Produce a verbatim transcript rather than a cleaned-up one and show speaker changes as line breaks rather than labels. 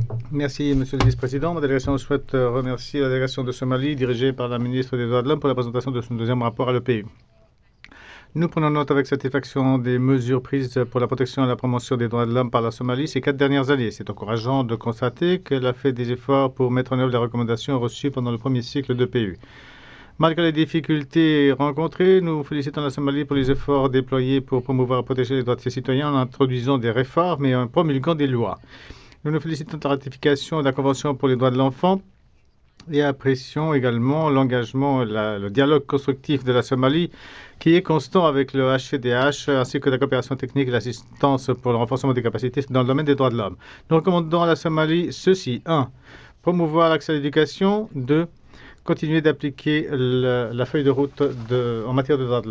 Merci, Monsieur le Vice-président. Ma délégation souhaite remercier la délégation de Somalie, dirigée par la ministre des Droits de l'Homme, pour la présentation de son deuxième rapport à l'E P U. Nous prenons note avec satisfaction des mesures prises pour la protection et la promotion des droits de l'homme par la Somalie ces quatre dernières années. C'est encourageant de constater qu'elle a fait des efforts pour mettre en œuvre les recommandations reçues pendant le premier cycle d'E P U. Malgré les difficultés rencontrées, nous félicitons la Somalie pour les efforts déployés pour promouvoir et protéger les droits de ses citoyens en introduisant des réformes et en promulguant des lois. Nous nous félicitons de la ratification de la Convention pour les droits de l'enfant et apprécions également l'engagement, la, le dialogue constructif de la Somalie qui est constant avec le H C D H ainsi que la coopération technique et l'assistance pour le renforcement des capacités dans le domaine des droits de l'homme. Nous recommandons à la Somalie ceci. un. Promouvoir l'accès à l'éducation. deux. Continuer d'appliquer la feuille de route de, en matière de droits de l'homme.